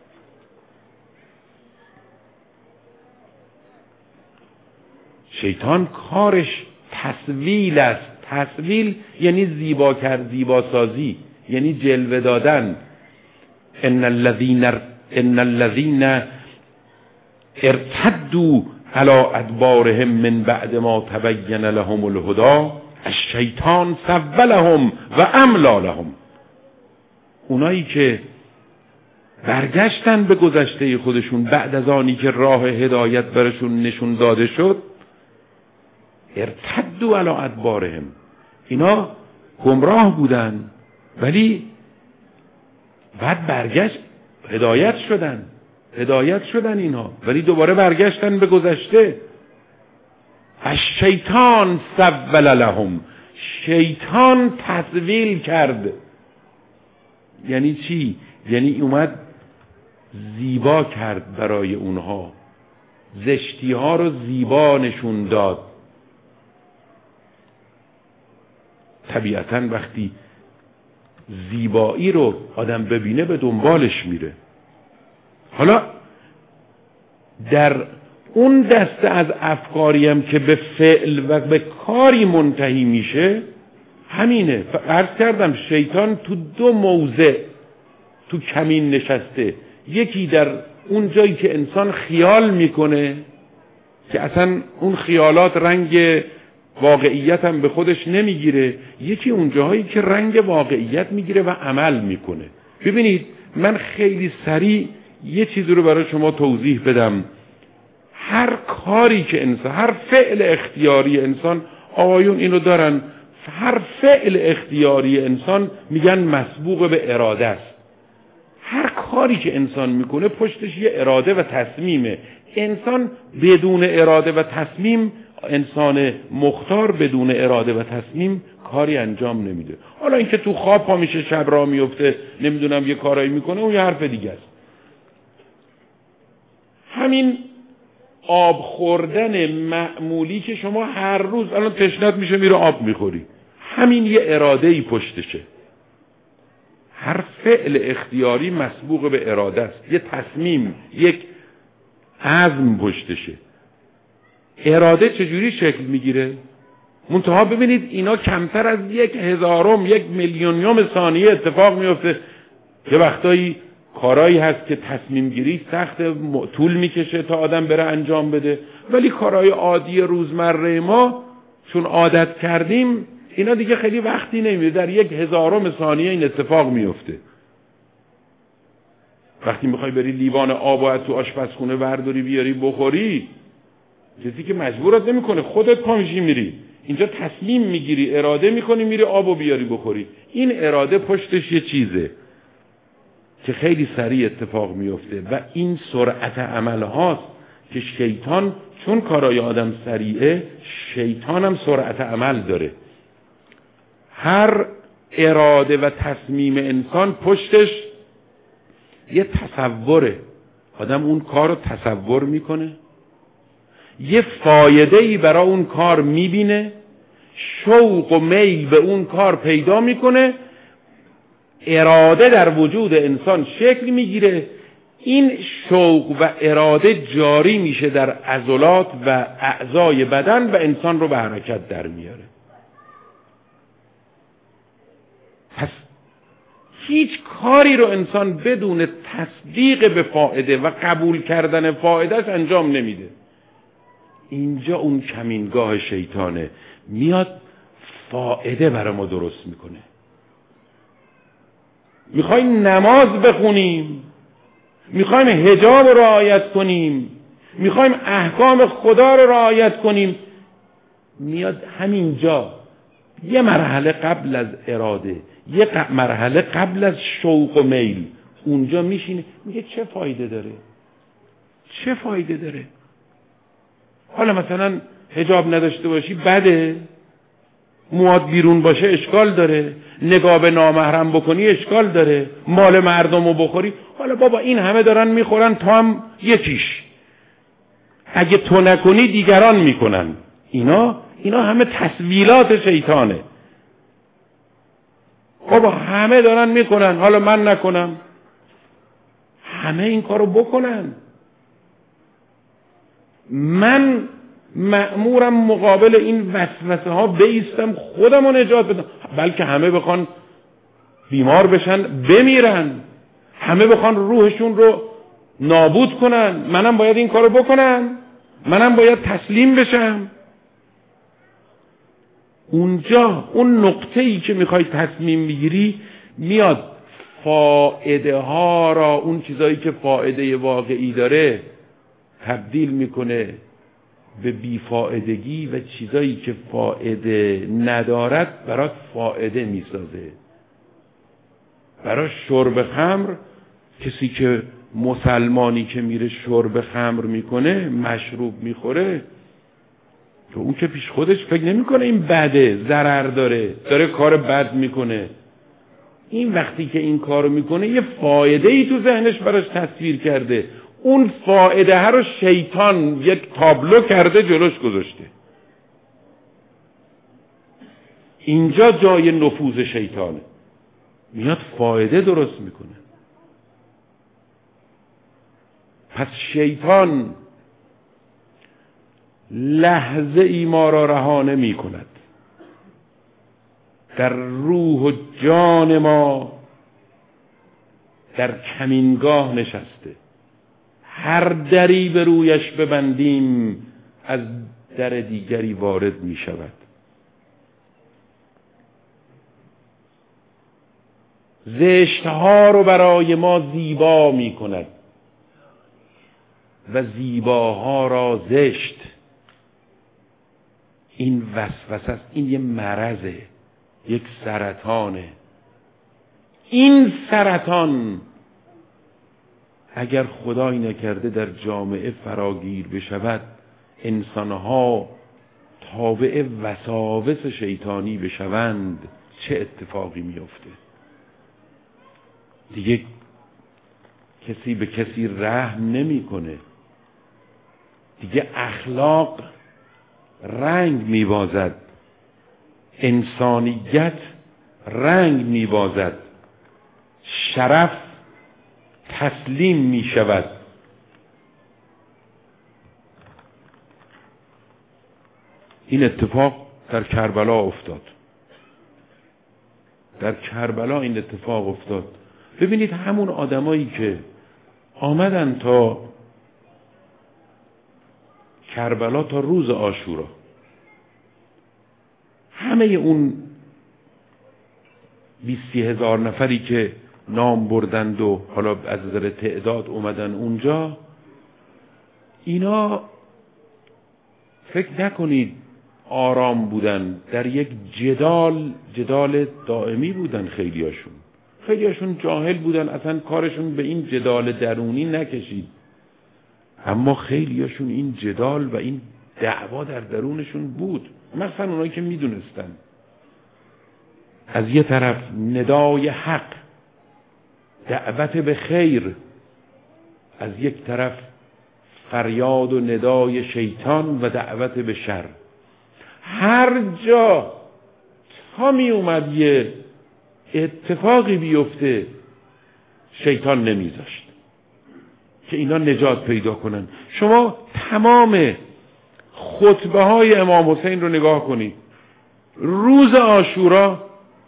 شیطان کارش تسویل است. تسویل یعنی زیبا کرد، زیبا سازی، یعنی جلوه دادن. ان الذين ان الذين ارتدوا على ادبارهم من بعد ما تبين لهم الهدى الشیطان سولهم و املی لهم. اونایی که برگشتن به گذشته خودشون بعد از آنی که راه هدایت برشون نشون داده شد، ارتدوا علی ادبارهم، اینا گمراه بودن ولی بعد برگشت، هدایت شدن هدایت شدن اینها، ولی دوباره برگشتن به گذشته. الشیطان سول لهم، شیطان تسویل کرد. یعنی چی؟ یعنی اومد زیبا کرد برای اونها، زشتی ها رو زیبا نشون داد. طبیعتاً وقتی زیبایی رو آدم ببینه به دنبالش میره. حالا در اون دسته از افکاری هم که به فعل و به کاری منتهی میشه همینه. عرض کردم شیطان تو دو موضع تو کمین نشسته. یکی در اون جایی که انسان خیال میکنه که اصلا اون خیالات رنگ واقعیت هم به خودش نمیگیره، یکی اون جاهایی که رنگ واقعیت میگیره و عمل میکنه. ببینید من خیلی سریع یه چیزی رو برای شما توضیح بدم. هر کاری که انسان، هر فعل اختیاری انسان، آقایون اینو دارن، هر فعل اختیاری انسان میگن مسبوق به اراده است. هر کاری که انسان میکنه پشتش یه اراده و تصمیمه. انسان بدون اراده و تصمیم، انسان مختار بدون اراده و تصمیم کاری انجام نمیده. حالا اینکه تو خواب پا میشه شب را میفته نمیدونم یه کارایی میکنه اون یه حرف دیگه است. همین آب خوردن معمولی که شما هر روز الان تشنت میشه میره آب میخوری، همین یه اراده ای پشتشه. هر فعل اختیاری مسبوق به اراده است، یه تصمیم، یک عزم پشتشه. اراده چجوری شکل میگیره؟ منتها ببینید اینا کمتر از یک هزارم یک میلیونیوم ثانیه اتفاق میفته. یه وقتایی کارایی هست که تصمیم گیری سخت، طول میکشه تا آدم بره انجام بده، ولی کارهای عادی روزمره ما چون عادت کردیم اینا دیگه خیلی وقتی نمیره، در یک هزارم ثانیه این اتفاق میفته. وقتی میخوای بری لیوان آب و تو آشپزخونه برداری بیاری بخوری، کسی که مجبورت نمیکنه، خودت پا میشی میری. اینجا تصمیم میگیری، اراده میکنی میری آبو بیاری بخوری. این اراده پشتش یه چیزه که خیلی سریع اتفاق میفته و این سرعت عمل هاست که شیطان، چون کارای آدم سریعه، شیطان هم سرعت عمل داره. هر اراده و تصمیم انسان پشتش یه تصوره. آدم اون کار رو تصور میکنه، یه فایده‌ای برای اون کار میبینه، شوق و میل به اون کار پیدا میکنه، اراده در وجود انسان شکل میگیره. این شوق و اراده جاری میشه در عضلات و اعضای بدن و انسان رو به حرکت در میاره. پس هیچ کاری رو انسان بدون تصدیق به فایده و قبول کردن فایدهش انجام نمیده. اینجا اون کمینگاه شیطانه، میاد فایده برای ما درست میکنه. میخوایم نماز بخونیم، میخوایم حجاب رو رعایت کنیم، میخوایم احکام خدا رو رعایت کنیم، میاد همینجا یه مرحله قبل از اراده، یه مرحله قبل از شوق و میل، اونجا میشینه میگه چه فایده داره؟ چه فایده داره؟ حالا مثلا حجاب نداشته باشی بده، مواد بیرون باشه اشکال داره، نگاه به نامحرم بکنی اشکال داره، مال مردم رو بخوری. حالا بابا این همه دارن میخورن، تو هم یکیش، اگه تو نکنی دیگران میکنن. اینا اینا همه تسویلات شیطانه. بابا همه دارن میکنن، حالا من نکنم؟ همه این کارو بکنن. من مأمورم مقابل این وسوسه ها بایستم، خودم رو نجات بدم. بلکه همه بخوان بیمار بشن بمیرن، همه بخوان روحشون رو نابود کنن، منم باید این کارو بکنم، منم باید تسلیم بشم. اونجا اون نقطه‌ای که میخوای تصمیم میگیری میاد فائده ها را، اون چیزایی که فائده واقعی داره تبدیل میکنه به بیفائدگی و چیزایی که فائده ندارد برات فائده میسازه. برای شرب خمر، کسی که مسلمانی که میره شرب خمر میکنه، مشروب میخوره، تو اون که پیش خودش فکر نمیکنه این بده، ضرر داره، داره کار بد میکنه. این وقتی که این کارو میکنه یه فایده ای تو ذهنش براش تصویر کرده، اون فائده ها رو شیطان یک تابلو کرده جلوش گذاشته. اینجا جای نفوذ شیطانه، میاد فایده درست میکنه. پس شیطان لحظه ای ما را رها نمی کند، در روح و جان ما در کمینگاه نشسته. هر دری به رویش ببندیم از در دیگری وارد می شود. زشتها رو برای ما زیبا می کند و زیباها را زشت. این وسوسه است، این یه مرضه، یک سرطانه. این سرطان اگر خدای نکرده در جامعه فراگیر بشود، انسانها تابع وساوس شیطانی بشوند، چه اتفاقی میفته؟ دیگه کسی به کسی رحم نمیکنه، دیگه اخلاق رنگ میبازد، انسانیت رنگ میبازد، شرف تسلیم میشود. این اتفاق در کربلا افتاد. در کربلا این اتفاق افتاد. ببینید همون آدمایی که آمدن تا کربلا تا روز عاشورا، همه اون بیستی هزار نفری که نام بردند و حالا از نظر تعداد اومدن اونجا، اینا فکر نکنید آرام بودن، در یک جدال جدال دائمی بودن. خیلیاشون خیلیاشون جاهل بودن، اصلا کارشون به این جدال درونی نکشید، اما خیلیاشون این جدال و این دعوا در درونشون بود. مثلا اونایی که میدونستن از یه طرف ندای حق، دعوت به خیر، از یک طرف فریاد و ندای شیطان و دعوت به شر. هر جا تا می اومد یه اتفاقی بیفته، شیطان نمیذاشت که اینا نجات پیدا کنن. شما تمام خطبه های امام حسین رو نگاه کنید. روز عاشورا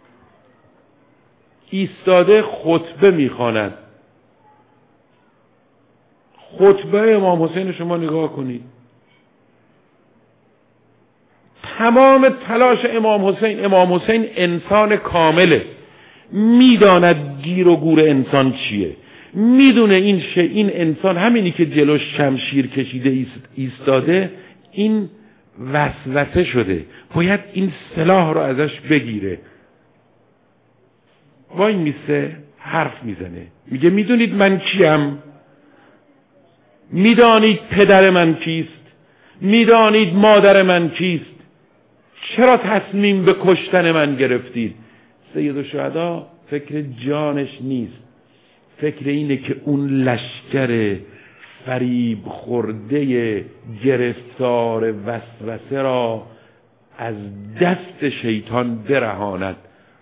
ایستاده خطبه میخواند. خطبه امام حسین شما نگاه کنید. تمام تلاش امام حسین، امام حسین انسان کامله، میداند گیر و گور انسان چیه، میدونه این شه این انسان همینی که جلوش شمشیر کشیده ایستاده، این وسوسه شده، باید این سلاح رو ازش بگیره. وای میسه حرف میزنه، میگه میدونید من کیم؟ میدانید پدر من کیست؟ میدانید مادر من کیست؟ چرا تصمیم به کشتن من گرفتید؟ سیدالشهدا فکر جانش نیست، فکر اینه که اون لشکر فریب خورده گرفتار وسوسه را از دست شیطان برهاند.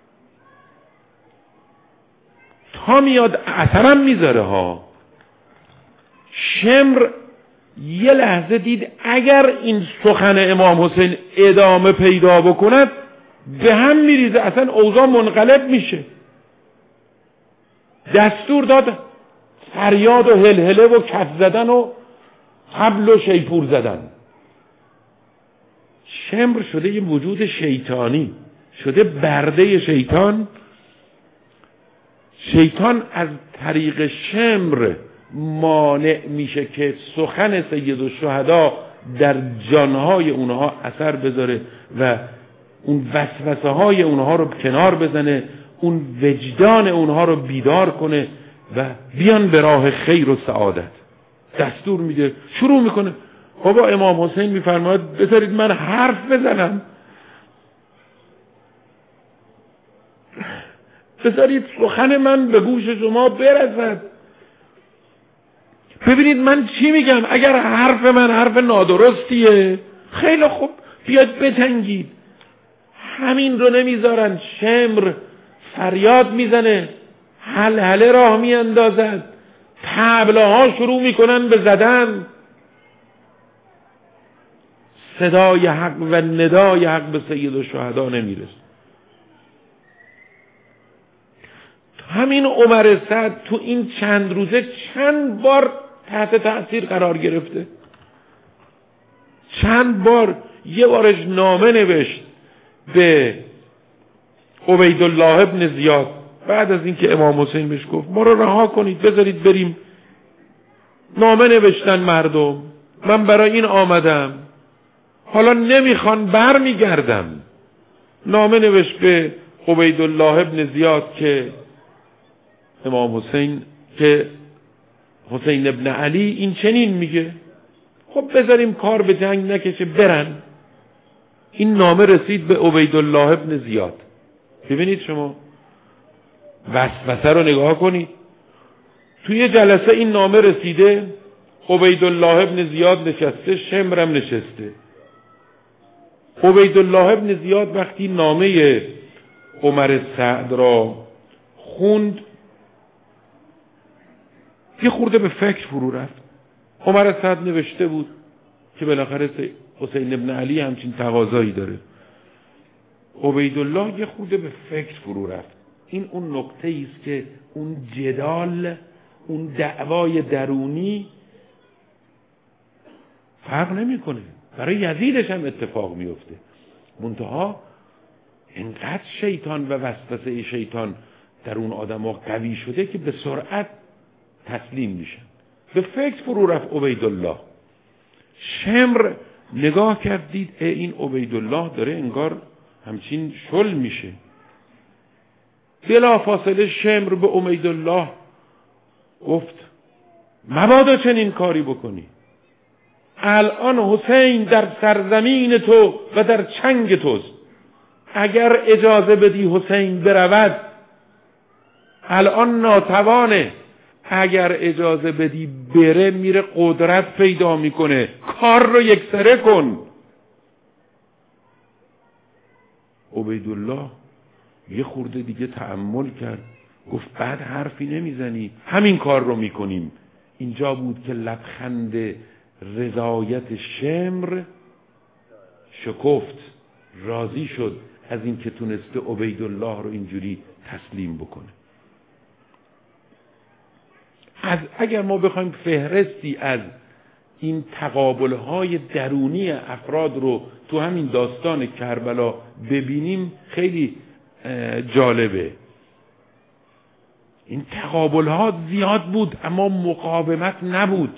تا میاد اثرم میذاره ها. شمر یه لحظه دید اگر این سخن امام حسین ادامه پیدا بکند به هم میریزه، اصلا اوضاع منقلب میشه. دستور داد فریاد و هلهله و کف زدن و حبل و شیپور زدن. شمر شده یه وجود شیطانی، شده برده شیطان. شیطان از طریق شمر مانع میشه که سخن سیدالشهدا در جانهای اونها اثر بذاره و اون وسوسه های اونها رو کنار بزنه، اون وجدان اونها رو بیدار کنه و بیان به راه خیر و سعادت. دستور میده، شروع میکنه. بابا امام حسین میفرماید بذارید من حرف بزنم، بذارید سخن من به گوش شما برسد. ببینید من چی میگم، اگر حرف من حرف نادرستیه خیلی خوب بیاد بتنگید. همین رو نمیذارن. شمر فریاد میزنه، هلهله راه میاندازد، طبل‌ها شروع میکنن به زدن. صدای حق و ندای حق به سید الشهدا نمیرسه. همین عمر سعد تو این چند روزه چند بار تحت تأثیر قرار گرفته. چند بار، یه بارش نامه نوشت به عبیدالله ابن زیاد بعد از اینکه امام حسین بهش گفت ما رو رها کنید بذارید بریم. نامه نوشتن مردم، من برای این آمدم، حالا نمیخوان بر میگردم. نامه نوشت به عبیدالله ابن زیاد که امام حسین که حسین ابن علی این چنین میگه، خب بذاریم کار به جنگ نکشه برن. این نامه رسید به عبیدالله ابن زیاد. ببینید شما وسوسه رو نگاه کنید. توی جلسه این نامه رسیده، عبیدالله ابن زیاد نشسته، شمرم نشسته. عبیدالله ابن زیاد وقتی نامه عمر سعد را خوند یه خورده به فکر فرو رفت. عمر سعد نوشته بود که بالاخره حسین ابن علی همچین تقاضایی داره. عبیدالله یه خورده به فکر فرو رفت. این اون نقطه ایست که اون جدال، اون دعوای درونی فرق نمیکنه. برای یزیدش هم اتفاق میفته. منتها اینقدر شیطان و وسوسه شیطان در اون آدم‌ها قوی شده که به سرعت تسلیم میشن. به فکر فرو رفت عبیدالله. شمر نگاه کردید این عبیدالله داره انگار همچین شل میشه. بلا فاصله شمر به عبیدالله گفت مبادا چنین کاری بکنی. الان حسین در سرزمین تو و در چنگ توست. اگر اجازه بدی حسین برود الان ناتوانه، اگر اجازه بدی بره میره قدرت پیدا میکنه، کار رو یکسره کن. عبیدالله یه خورده دیگه تأمل کرد، گفت بعد حرفی نمیزنی، همین کار رو میکنیم. اینجا بود که لبخند رضایت شمر شکفت، راضی شد از این که تونسته عبیدالله رو اینجوری تسلیم بکنه. از اگر ما بخوایم فهرستی از این تقابل‌های درونی افراد رو تو همین داستان کربلا ببینیم خیلی جالبه. این تقابل‌ها زیاد بود اما مقاومت نبود.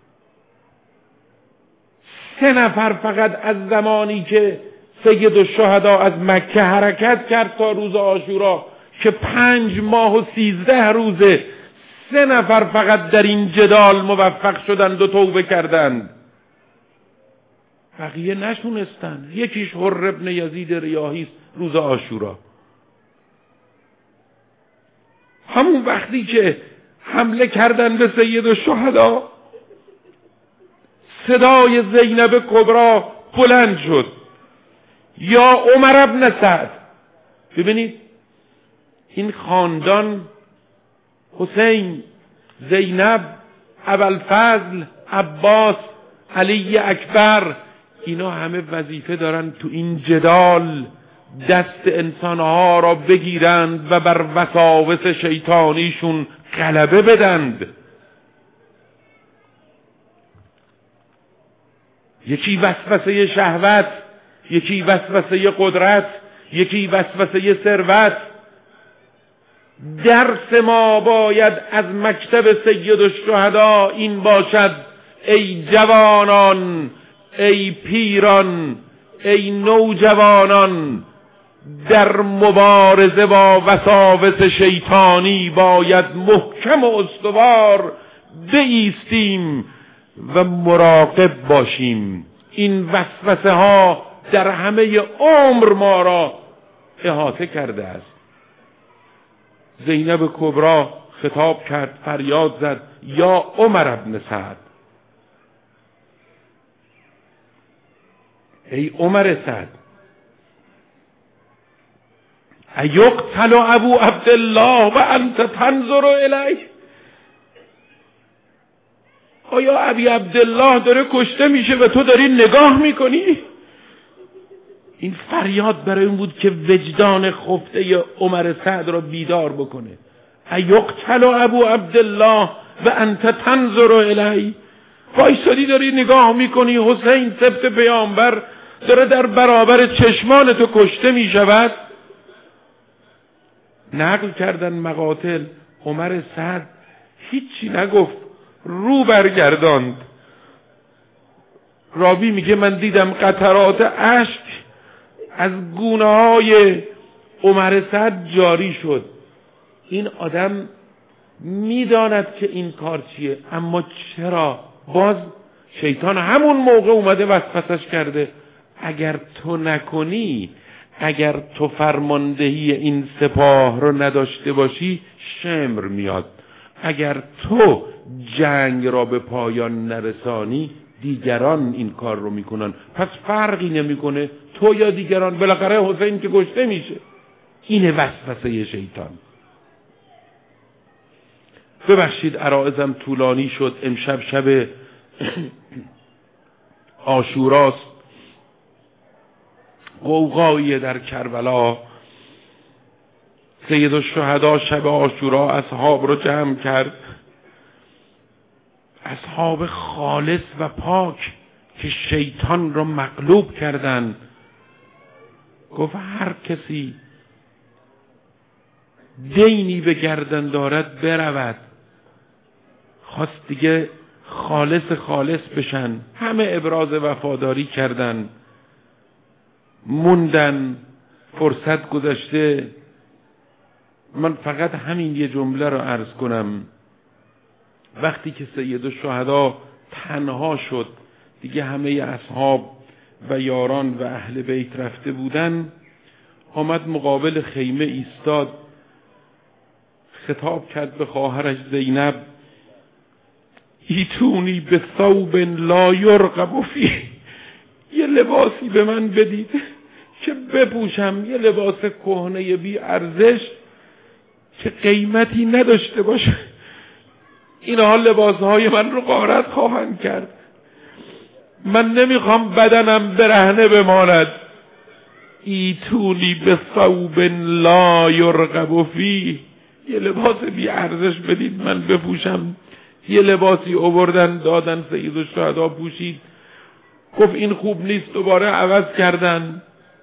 سه نفر فقط از زمانی که سید الشهدا از مکه حرکت کرد تا روز عاشورا که پنج ماه و سیزده روزه، سه نفر فقط در این جدال موفق شدند و توبه کردند. بقیه نشونستند. یکیش حر ابن یزید ریاحی روز عاشورا. همون وقتی که حمله کردن به سید الشهدا صدای زینب کبرا بلند شد، یا عمر ابن سعد. ببینید این خاندان، حسین، زینب، ابوالفضل، عباس، علی اکبر، اینا همه وظیفه دارن تو این جدال دست انسانها را بگیرند و بر وساوس شیطانیشون غلبه بدند. یکی وسوسه شهوت، یکی وسوسه قدرت، یکی وسوسه ثروت. درس ما باید از مکتب سید الشهدا این باشد: ای جوانان، ای پیران، ای نوجوانان، در مبارزه با وساوس شیطانی باید محکم و استوار بایستیم و مراقب باشیم. این وسوسه ها در همه عمر ما را احاطه کرده است. زینب کبرا خطاب کرد، فریاد زد یا عمر ابن سعد، ای عمر سعد، ایقتل ابو عبدالله و انت تنظر الیه، آیا ابی عبدالله داره کشته میشه و تو داری نگاه میکنی؟ این فریاد برای این بود که وجدان خفته عمر سعد را بیدار بکنه. ایقتل ابو عبدالله و انت تنظر الیه، وایسادی داری نگاه میکنی حسین سبط پیامبر داره در برابر چشمان تو کشته میشود. نقل کردن مقاتل عمر سعد هیچی نگفت، رو برگرداند. راوی میگه من دیدم قطرات اشک از گونه های عمر سعد جاری شد. این آدم میداند که این کار چیه، اما چرا باز شیطان همون موقع اومده وسوسش کرده. اگر تو نکنی، اگر تو فرماندهی این سپاه رو نداشته باشی شمر میاد، اگر تو جنگ را به پایان نرسانی دیگران این کار رو میکنن، پس فرقی نمیکنه تو یا دیگران، بالاخره حسین که کشته میشه. اینه وسوسه شیطان. ببخشید عرائضم طولانی شد، امشب شب عاشوراست، غوغایی در کربلا. سید الشهدا شب عاشورا اصحاب رو جمع کرد، اصحاب خالص و پاک که شیطان رو مغلوب کردن. گفت هر کسی دینی به گردن دارد برود. خواست دیگه خالص خالص بشن، همه ابراز وفاداری کردن، موندن، فرصت گذشته. من فقط همین یه جمله رو عرض کنم. وقتی که سید الشهدا تنها شد، دیگه همه اصحاب و یاران و اهل بیت رفته بودن، آمد مقابل خیمه ایستاد، خطاب کرد به خواهرش زینب ایتونی به ثوب لا یرغب فیه، یه لباسی به من بدید که بپوشم، یه لباس کهنه بی ارزش که قیمتی نداشته باشه. اینها لباسهای من رو غارت خواهند کرد. من نمیخوام بدنم برهنه بماند. ایتونی به ثوب لا یرغب فیه، یه لباس بی ارزش بدید من بپوشم. یه لباسی آوردن دادن، سید الشهدا پوشید. گفت این خوب نیست، دوباره عوض کردن.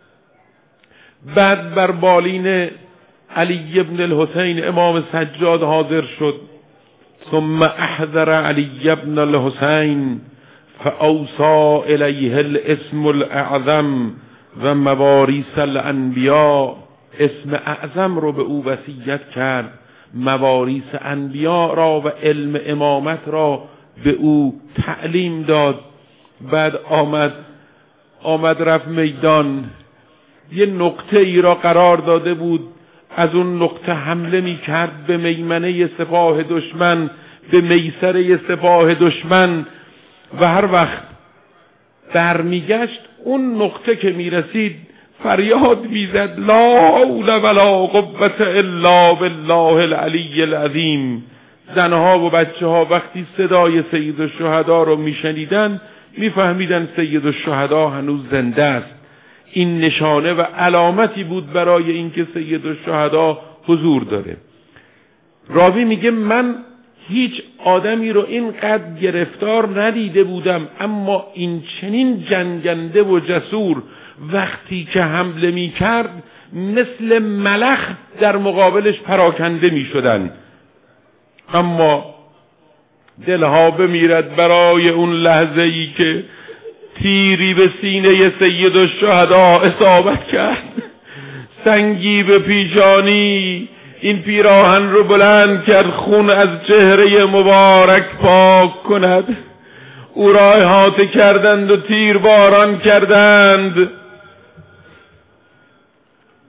بعد بر بالین علی ابن الحسین امام سجاد حاضر شد. ثم احضر علی ابن الحسین فاوصى الیه الاسم الاعظم و مواریث الانبیاء، اسم اعظم رو به او وصیت کرد، مواریث انبیاء را و علم امامت را به او تعلیم داد. بعد آمد آمد رفت میدان، یه نقطه ای را قرار داده بود، از اون نقطه حمله می کرد به میمنه سپاه دشمن، به میسره سپاه دشمن، و هر وقت برمیگشت اون نقطه که میرسید فریاد میزد لا حول ولا قوة الا بالله العلی العظیم. زنها و بچه ها وقتی صدای سید الشهدا رو میشنیدن میفهمیدن سید الشهدا هنوز زنده است. این نشانه و علامتی بود برای اینکه سید الشهدا حضور داره. راوی میگه من هیچ آدمی رو اینقدر گرفتار ندیده بودم، اما این چنین جنگنده و جسور وقتی که حمله می کرد مثل ملخ در مقابلش پراکنده می شدن. اما دلها بمیرد برای اون لحظه ای که تیری به سینه سید الشهدا اصابت کرد، سنگی به پیشانی این پیراهن رو بلند کرد خون از چهره مبارک پاک کند. او را احاطه کردند و تیر باران کردند.